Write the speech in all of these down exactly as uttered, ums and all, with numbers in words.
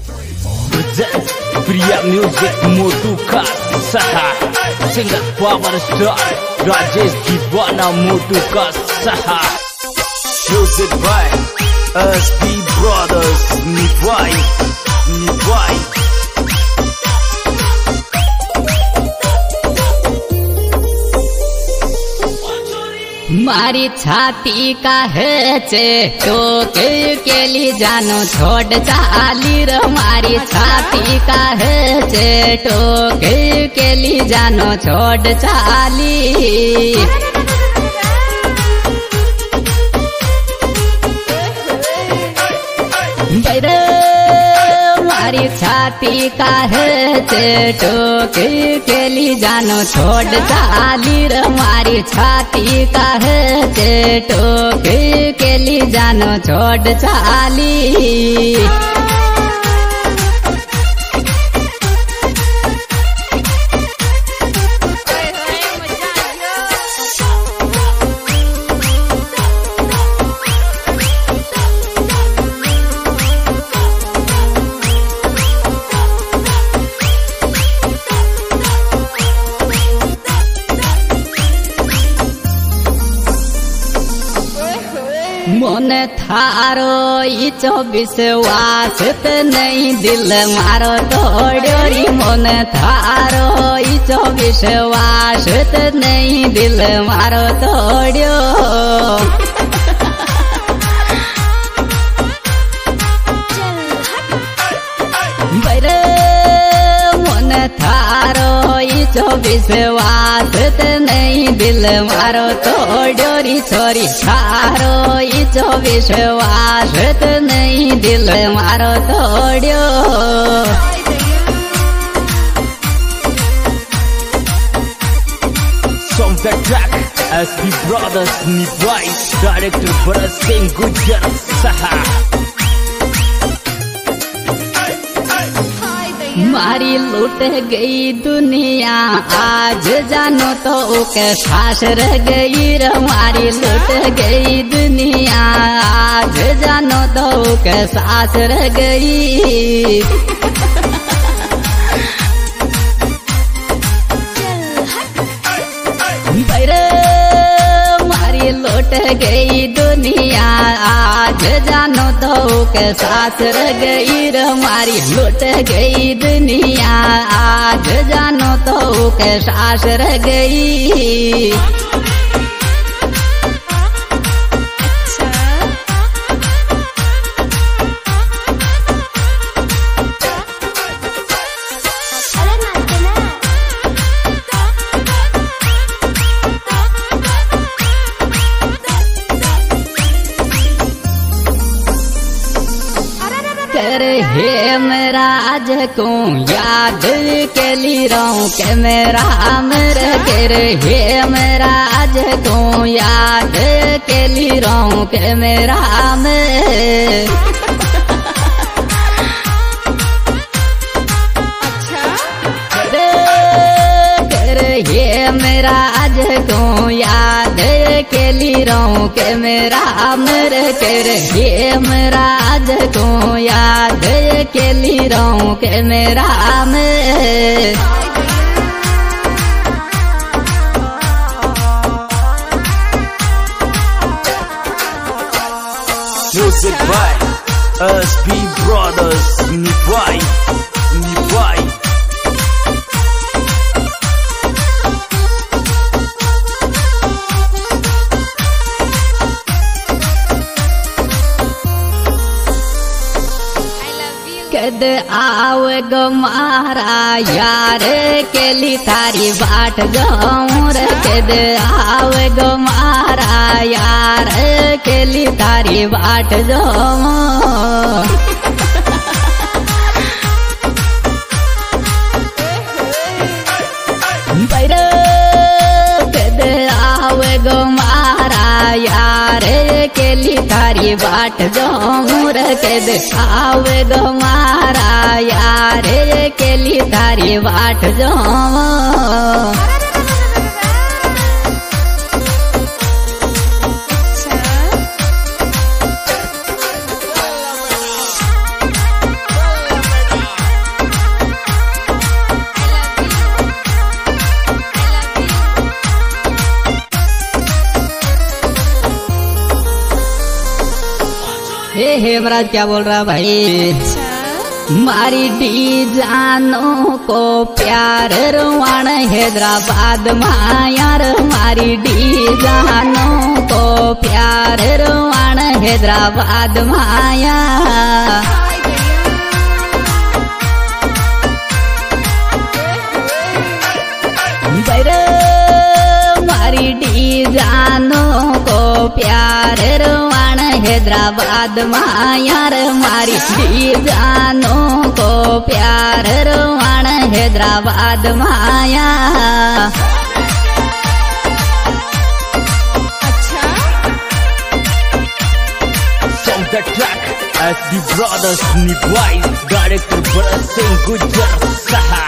प्रिया music मोटू का सहा singer power star Rajesh दीवाना मोटू का सहा म्यूजिक बाय एसपी ब्रदर्स निभाई निभाई मारी छाती का है चे टोक के लिए जानो छोड़ चाली रो मारी छाती का है चे टोक के लिए जानो छोड़ चाली मारी छाती का है चे टोक के लिए जानो छोड़ चाली रे मारी छाती का है चे टोक के लिए जानो छोड़ चाली मन थारो ई चौबीस वासत नहीं दिल मारो तोड़ोरी मन थारो ई चौबीस वासत नहीं दिल मारो तोड़ो मन थारो ई चौबीस वासत नहीं दिल मारो तोड़ोरी छोरी थारो ई चौबीस वासत नहीं दिल मारो तोड़ो Song the track S P Brothers निभाई डायरेक्टर भरत सिंह गुजर सहा मारी लूट गई दुनिया आज जानो तो के सास रह गई रे मारी लूट गई दुनिया आज जानो तो के सास रह गई मारी लूट गई दुनिया आज जानो तो के सास रह गई रे मारी लूट गई दुनिया आज जानो तो के सास रह गई कर हे मेरा आज को याद के ली रहूं के मेरा अमर कर हे मेरा आज को याद के ली रहूं के मेरा अमर ये मेरा आज को याद के लिए रहूं के मेरा अमर कर ये मेरा आज को याद के लिए रहूं के मेरा अमर Music by S P Brothers निभाई निभाई कद आव गो मारा यार के ली तारी बाट जाऊं रे कद आव गो मारा यार के ली तारी बाट जाऊं बैरो कद आव गो मारा यार के ली तारी बाट जाऊं रे कद आव गो मारा यार के ली तारी बाट जाऊं यमराज क्या बोल रहा भाई? मारी डी जानो को प्यार रवान हैदराबाद मायार, मारी डी जानो को प्यार रवान हैदराबाद माया। मारी डी जानो को प्यार रवान हैदराबाद मायार, मारी डी जानो को प्यार रवान हैदराबाद माया। Song the track S B Brothers Nibwai, director Bharat Singh Gujjar Saha.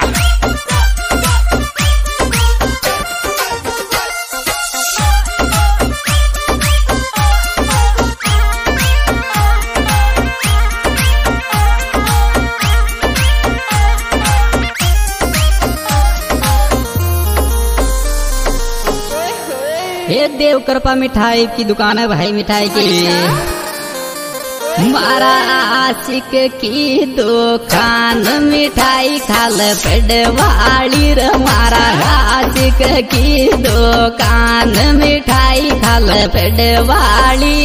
ये देव कृपा मिठाई की दुकान है भाई, मिठाई की। मारा आशिक की दुकान मिठाई खाल पेडवाली रे, मारा आशिक की दुकान मिठाई खाल पेडवाली।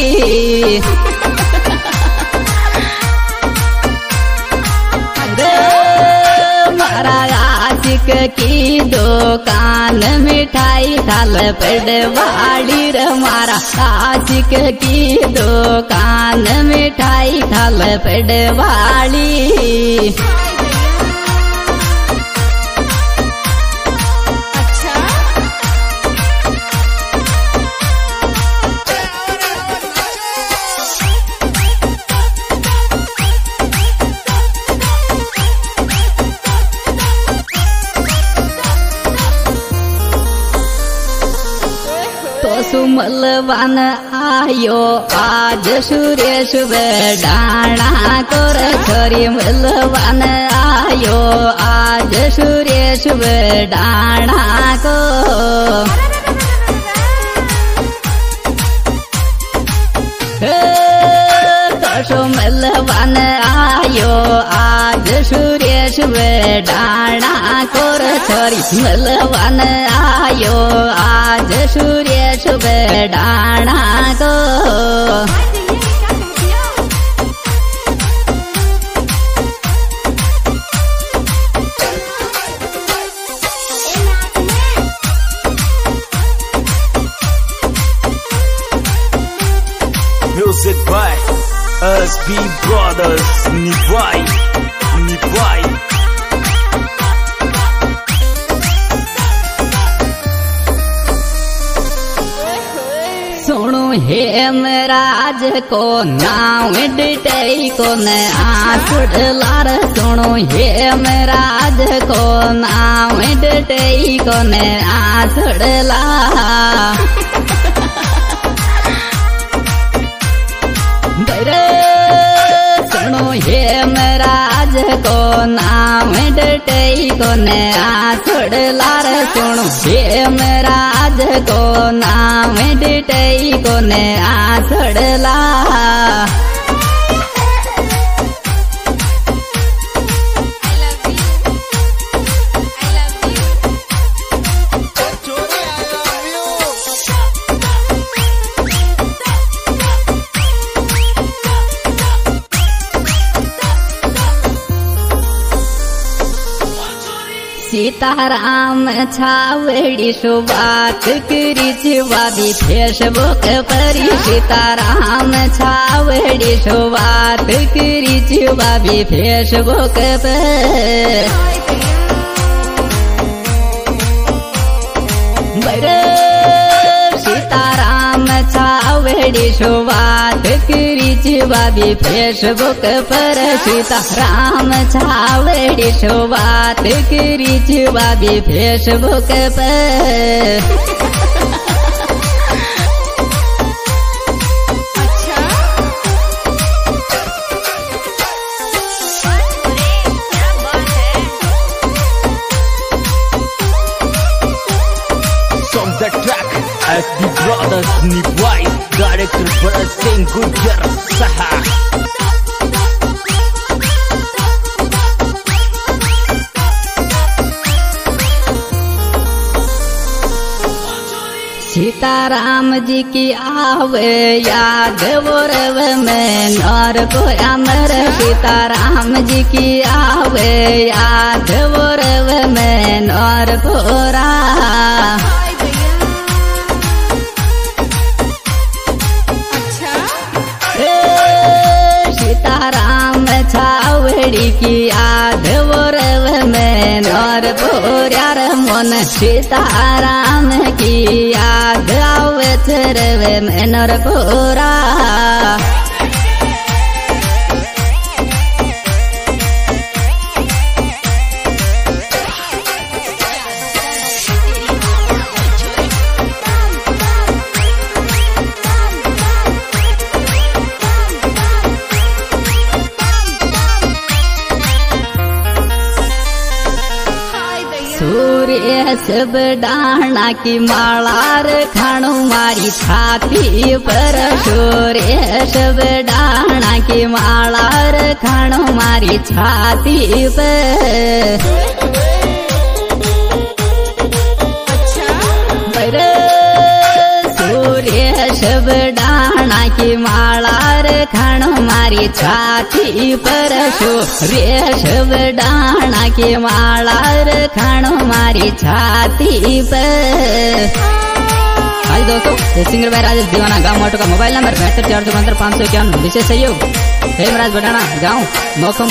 मारा आशिक की दुकान मिठाई खाल पेडवाली रे, मारा आशिक की दुकान मिठाई खाल पेडवाली। सुमलवान आयो आज सुरेश डाणा कोर छोरी, मलवान आयो आज सुरेश डाणा को। सुमलवान आयो आज सुरेश डाणा कोर छोरी, मलवान आयो आज सुरेश डाणा को। Music by S B Brothers Nibwai, Nibwai. सुनो हेमराज को नाव डिटई को न आसुडलार, सुनो हेमराज को नाव डिटई को न आसुडला। सुनो हेमराज को नाम डटई को न आसुडलार, सुनो हेमराज को नाम डटई को न आसुडला। सीताराम छावड़ी सुबात करी चिवादी फेसबुक परी, सीताराम छावड़ी सुबात करी चिवादी फेसबुक पर। सीताराम छावड़ी सुबात करी चिवादी फेसबुक पर, सीताराम छावड़ी सुबात करी चिवादी फेसबुक पर। The track S B Brothers Nibwai, director Bharat Singh Gujjar Saha. Sitaram ji की आवे याद वो रव में नर को अमर सीताराम जी की आवे याद वो रव में नर भोरा सीताराम छावड़ी की याद वो रव में नर भोरा मन सीताराम की याद आवे रव में नर भोरा सूर्य सब डाना की मालार खाणु मारी छाती पर सूर्य सब डाना की मालार खाणु मारी छाती पर सूर्य सब डाना की मालार खाणु मारी छाती पर सूर्य सब डाना की मालार खाणु मारी छाती पर। हाय दोस्तों, सिंगर भाई राजेश दीवाना गाँव मोटो का मोबाइल नंबर बहत्तर चार सौ पंद्रह पाँच सौ इक्यावन विशेष सहयोग हेमराज बटाना गाँव मौसम